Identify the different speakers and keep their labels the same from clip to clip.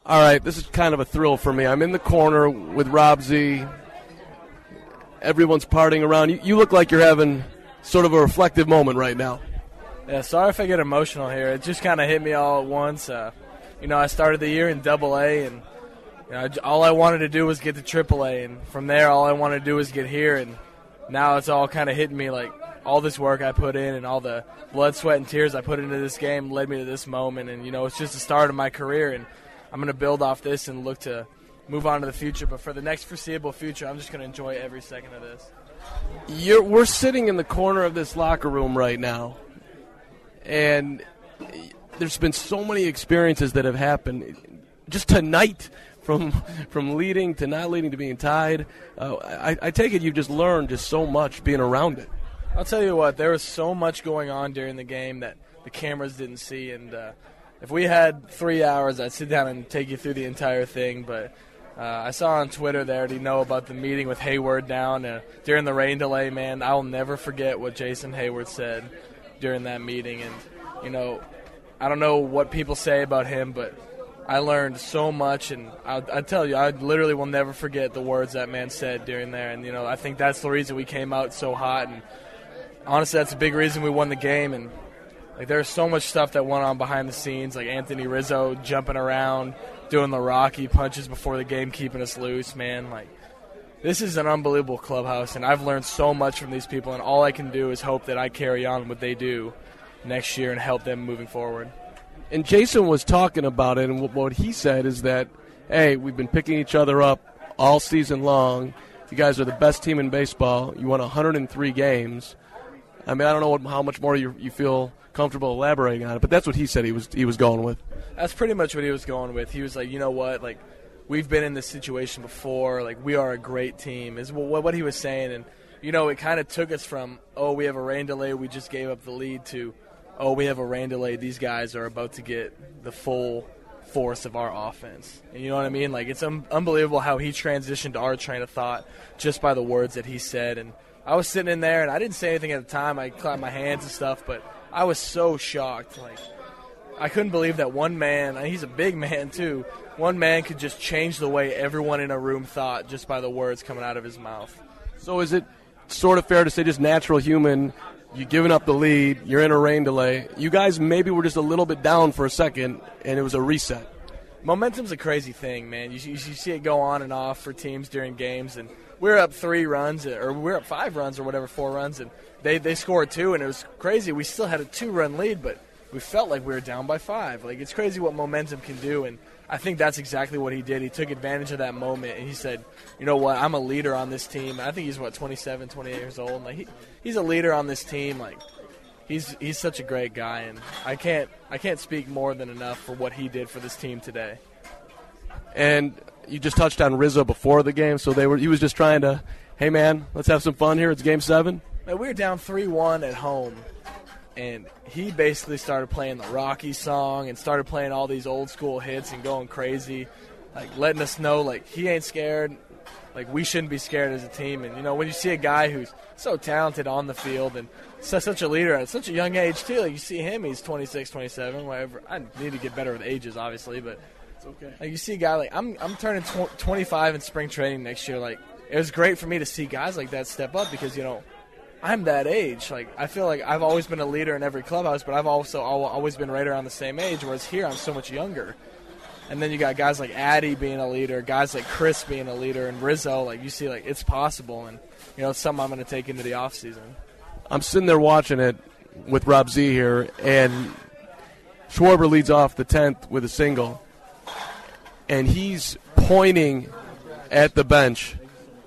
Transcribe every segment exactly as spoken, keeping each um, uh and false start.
Speaker 1: All right, this is kind of a thrill for me. I'm in the corner with Rob Z. Everyone's partying around. You, you look like you're having sort of a reflective moment right now.
Speaker 2: Yeah, sorry if I get emotional here. It just kind of hit me all at once. Uh, you know, I started the year in Double A, and you know, all I wanted to do was get to Triple A, and from there, all I wanted to do was get here, and now it's all kind of hitting me like all this work I put in and all the blood, sweat, and tears I put into this game led me to this moment, and you know, it's just the start of my career, and I'm going to build off this and look to move on to the future. But for the next foreseeable future, I'm just going to enjoy every second of this.
Speaker 1: You're, we're sitting in the corner of this locker room right now, and there's been so many experiences that have happened just tonight, from from leading to not leading to being tied. Uh, I, I take it you've just learned just so much being around it.
Speaker 2: I'll tell you what, there was so much going on during the game that the cameras didn't see, and uh, if we had three hours, I'd sit down and take you through the entire thing, but uh, I saw on Twitter there, do you know about the meeting with Hayward down uh, during the rain delay, man? I'll never forget what Jason Hayward said during that meeting, and, you know, I don't know what people say about him, but I learned so much, and I, I tell you, I literally will never forget the words that man said during there, and, you know, I think that's the reason we came out so hot, and honestly, that's a big reason we won the game, and like there's so much stuff that went on behind the scenes, like Anthony Rizzo jumping around, doing the Rocky punches before the game, keeping us loose, man. Like, this is an unbelievable clubhouse, and I've learned so much from these people, and all I can do is hope that I carry on what they do next year and help them moving forward.
Speaker 1: And Jason was talking about it, and what he said is that, hey, we've been picking each other up all season long. You guys are the best team in baseball. You won one hundred three games. I mean, I don't know what, how much more you, you feel comfortable elaborating on it, but that's what he said he was he was going with.
Speaker 2: That's pretty much what he was going with. He was like, you know what, like, we've been in this situation before. Like, we are a great team is what, what he was saying. And, you know, it kind of took us from, oh, we have a rain delay, we just gave up the lead, to, oh, we have a rain delay, these guys are about to get the full force of our offense. And you know what I mean? Like, it's un- unbelievable how he transitioned our train of thought just by the words that he said. And I was sitting in there, and I didn't say anything at the time. I clapped my hands and stuff, but I was so shocked. Like, I couldn't believe that one man, and he's a big man too, one man could just change the way everyone in a room thought just by the words coming out of his mouth.
Speaker 1: So is it sort of fair to say, just natural human, you're giving up the lead, you're in a rain delay, you guys maybe were just a little bit down for a second, and it was a reset?
Speaker 2: Momentum's a crazy thing, man. You, you, you see it go on and off for teams during games, and we're up three runs, or we're up five runs or whatever, four runs, and they, they scored two, and it was crazy. We still had a two-run lead, but we felt like we were down by five. Like, it's crazy what momentum can do, and I think that's exactly what he did. He took advantage of that moment, and he said, you know what, I'm a leader on this team. I think he's, what, twenty-seven, twenty-eight years old. And like he, he's a leader on this team. Like, he's he's such a great guy, and I can't I can't speak more than enough for what he did for this team today.
Speaker 1: And you just touched on Rizzo before the game, so they were he was just trying to, hey, man, let's have some fun here. It's game seven.
Speaker 2: Man, we were down three one at home, and he basically started playing the Rocky song and started playing all these old school hits and going crazy, like letting us know, like, he ain't scared. Like, we shouldn't be scared as a team. And, you know, when you see a guy who's so talented on the field and such, such a leader at such a young age, too, like, you see him, he's twenty-six, twenty-seven, whatever. I need to get better with ages, obviously, but it's okay. Like, you see a guy, like, I'm I'm turning tw- twenty-five in spring training next year. Like, it was great for me to see guys like that step up because, you know, I'm that age. Like, I feel like I've always been a leader in every clubhouse, but I've also always been right around the same age, whereas here I'm so much younger. And then you got guys like Addy being a leader, guys like Chris being a leader, and Rizzo. Like, you see, like, it's possible, and, you know, it's something I'm going to take into the offseason.
Speaker 1: I'm sitting there watching it with Rob Z here, and Schwarber leads off the tenth with a single, and he's pointing at the bench.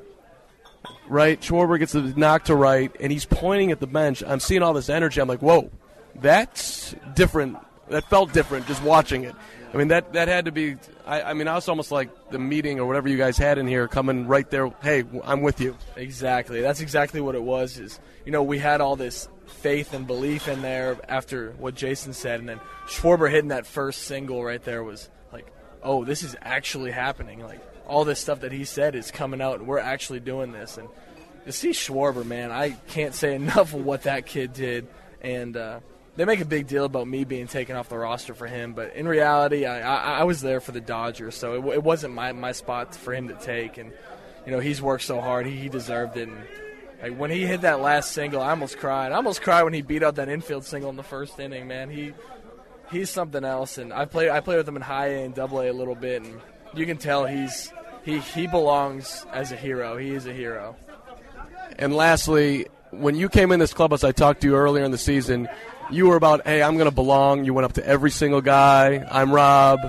Speaker 1: Right, Schwarber gets the knock to right, and he's pointing at the bench. I'm seeing all this energy. I'm like, whoa, that's different. That felt different just watching it. I mean, that, that had to be I, – I mean, I was almost like the meeting or whatever you guys had in here coming right there. Hey, I'm with you.
Speaker 2: Exactly. That's exactly what it was is, you know, we had all this faith and belief in there after what Jason said, and then Schwarber hitting that first single right there was like, oh, this is actually happening. Like, all this stuff that he said is coming out, and we're actually doing this. And to see Schwarber, man, I can't say enough of what that kid did. And uh, they make a big deal about me being taken off the roster for him, but in reality, I, I, I was there for the Dodgers, so it, it wasn't my, my spot for him to take. And you know, he's worked so hard; he, he deserved it. And like, when he hit that last single, I almost cried. I almost cried when he beat out that infield single in the first inning. Man, he he's something else. And I played I played with him in high A and double A a little bit, and you can tell he's he he belongs as a hero. He is a hero.
Speaker 1: And lastly, when you came in this clubhouse, I talked to you earlier in the season. You were about, hey, I'm going to belong. You went up to every single guy. I'm Rob.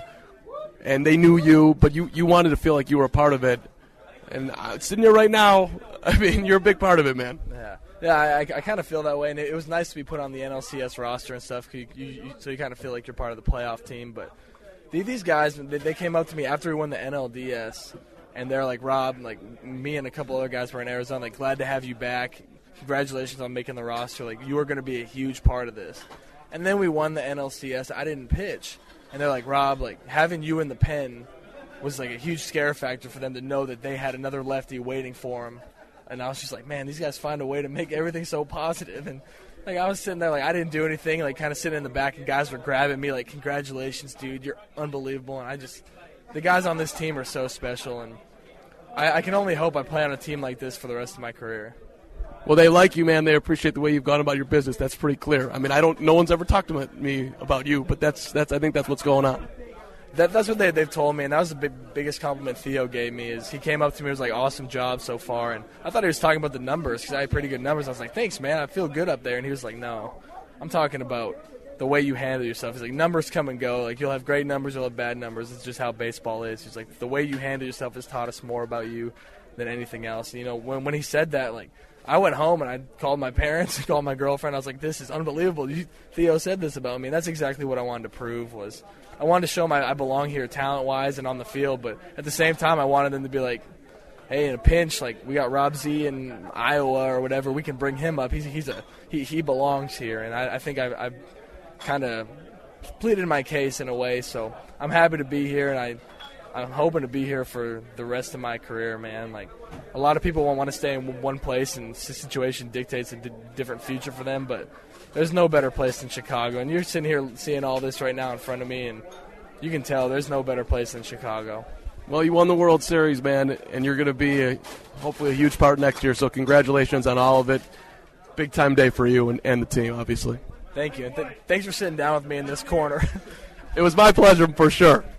Speaker 1: And they knew you, but you, you wanted to feel like you were a part of it. And uh, sitting here right now, I mean, you're a big part of it, man.
Speaker 2: Yeah, yeah, I, I kind of feel that way. And it, it was nice to be put on the N L C S roster and stuff, you, you, you, so you kind of feel like you're part of the playoff team. But these guys, they, they came up to me after we won the N L D S, and they're like, Rob, like me and a couple other guys were in Arizona, like, glad to have you back. Congratulations on making the roster. Like, you are going to be a huge part of this. And then we won the N L C S. I didn't pitch. And they're like, Rob, like, having you in the pen was like a huge scare factor for them to know that they had another lefty waiting for them. And I was just like, man, these guys find a way to make everything so positive. And like, I was sitting there like, I didn't do anything, like kind of sitting in the back, and guys were grabbing me like, congratulations, dude, you're unbelievable. And I just, the guys on this team are so special. And I, I can only hope I play on a team like this for the rest of my career.
Speaker 1: Well, they like you, man. They appreciate the way you've gone about your business. That's pretty clear. I mean, I don't. No one's ever talked to me about you, but that's that's. I think that's what's going on.
Speaker 2: That, that's what they, they've told me, and that was the big, biggest compliment Theo gave me. Is he came up to me and was like, "Awesome job so far," and I thought he was talking about the numbers because I had pretty good numbers. I was like, "Thanks, man. I feel good up there." And he was like, "No, I'm talking about the way you handle yourself." He's like, "Numbers come and go. Like, you'll have great numbers, you'll have bad numbers. It's just how baseball is." He's like, "The way you handle yourself has taught us more about you than anything else." And, you know, when when he said that, like, I went home and I called my parents, called my girlfriend. I was like, "This is unbelievable. You, Theo said this about me." And that's exactly what I wanted to prove. Was I wanted to show my I belong here talent-wise and on the field, but at the same time, I wanted them to be like, "Hey, in a pinch, like we got Rob Z in Iowa or whatever, we can bring him up. He's he's a he, he belongs here." And I, I think I, I kind of pleaded my case in a way. So I'm happy to be here, and I. I'm hoping to be here for the rest of my career, man. Like, a lot of people won't want to stay in one place, and the situation dictates a d- different future for them, but there's no better place than Chicago. And you're sitting here seeing all this right now in front of me, and you can tell there's no better place than Chicago.
Speaker 1: Well, you won the World Series, man, and you're going to be a, hopefully a huge part next year, so congratulations on all of it. Big-time day for you and, and the team, obviously.
Speaker 2: Thank you, and th- thanks for sitting down with me in this corner.
Speaker 1: It was my pleasure, for sure.